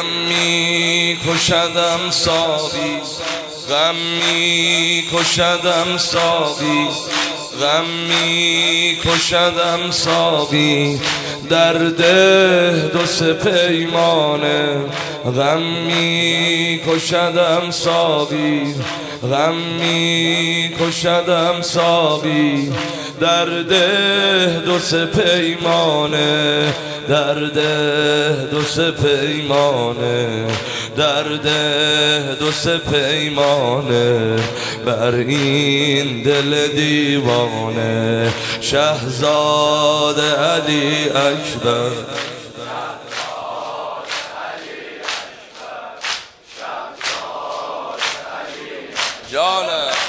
غم می کشدم ساقی، غم می کشدم ساقی، غم می کشدم ساقی، در ده دو سه پیمانه. غم می کشدم ساقی، غم می کشدم ساقی، در ده دو سه پیمانه، در ده دو سه پیمانه، در ده دو سه پیمانه، بر این دل دیوانه. شهزاده علی اکبر، جانم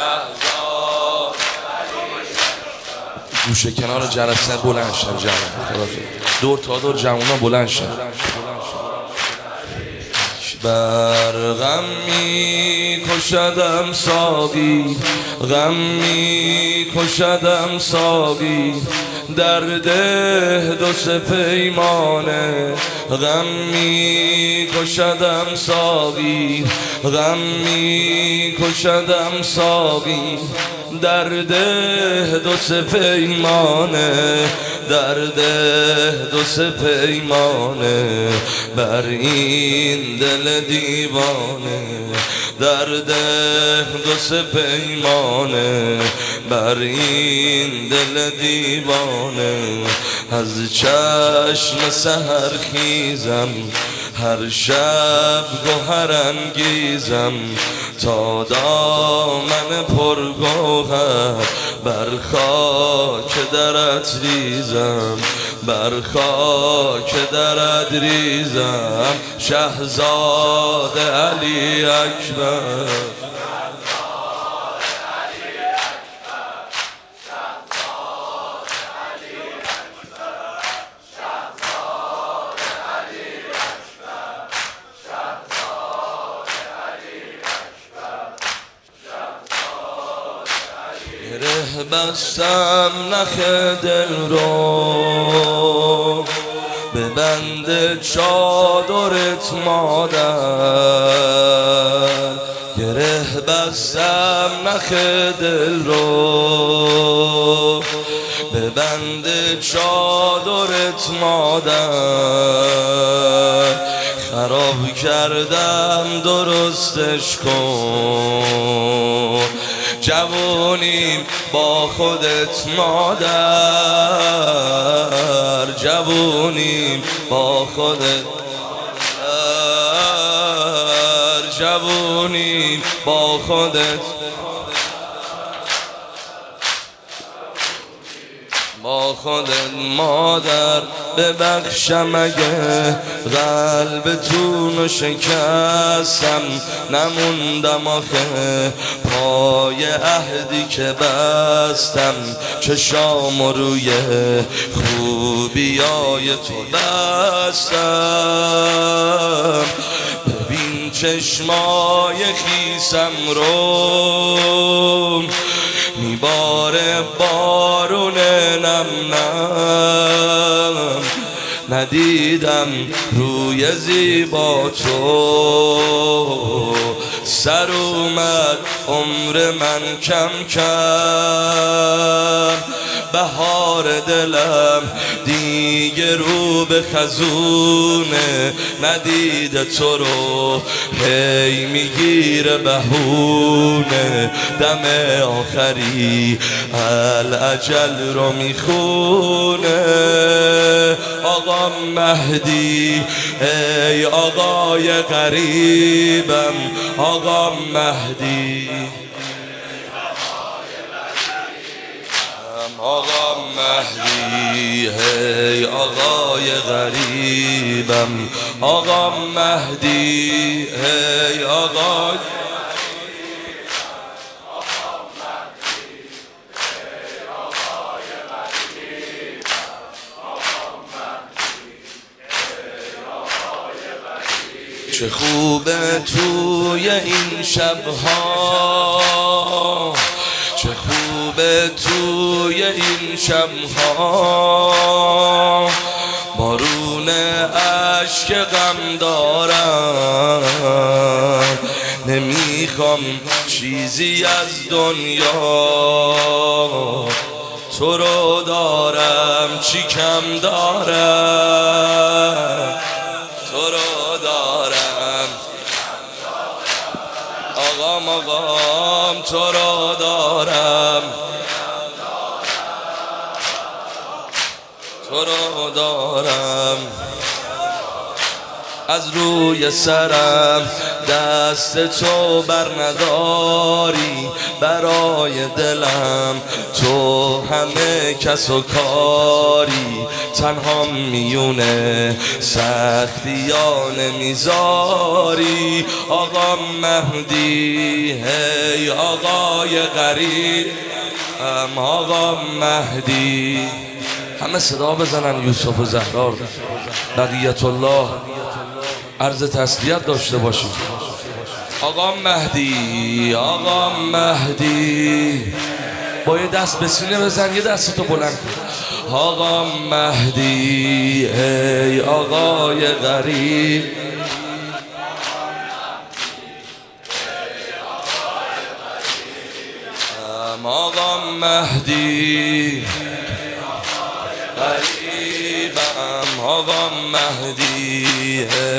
گوشه کنار جلسه بلند شد، جانم دور تا دور جمعونا بلند شد. بر غم می کشدم ساقی، غم می کشدم ساقی، در ده دو سه پیمانه. غم می کشدم ساقی، غم می کشدم ساقی، در ده دو سه پیمانه، در ده دو سه پیمانه، بر این دل دیوانه، در ده دو سه پیمانه، بر این دل دیوانه. از چشم سحر خیزم، هر شب گوهر انگیزم، تا دامن پرگوهر بر خاک درت ریزم، بر خاک درت ریزم. شهزاده علی اکبر، گره بستم نخ دل رو، به بند چادرت مادر. گره بستم نخ دل رو، به بند چادرت مادر. خراب کردم درستش کن، جوونیم با خودت مادر، جوونیم با خودت مادر، جوونیم با خودت با خودت مادر. ببخشم اگه قلبتونو شکستم، نموندم آخه پای عهدی که بستم. چشام روی خوبیای تو بستم، ببین چشمای خیسم رو، میباره بارون نم نم. ندیدم روی زیبا تو، سر اومد عمر من کم کم. بهار دلم دیگه رو به خزونه، ندیده تو رو هی میگیره بهونه. دم آخری الاجل رو میخونه. آقا مهدی ای آقای غریبم، آقا مهدی آقا مهدی هی آقای غریبم، آقا مهدی هی آقای چه خوبه توی این شبها، چه خوبه توی این شبها، بارون که غم دارم، نمیخوام چیزی از دنیا، تو رو دارم چی کم دارم، تو رو دارم آقام تو رو دارم، تو رو دارم. از روی سرم دست تو بر نداری، برای دلم تو همه کس و کاری، تنها میونه سختیا نمیذاری. آقا مهدی هی آقای غریب، آقا مهدی. همه صدا بزنن یوسف و زهرا، بقیت الله عرض تسلیت داشته باشید. آقا مهدی، آقا مهدی، با یه دست به سینه بزن، یه دستتو بلند کن. آقا مهدی ای آقای غریب، آقا مهدی غریبم، آقا مهدی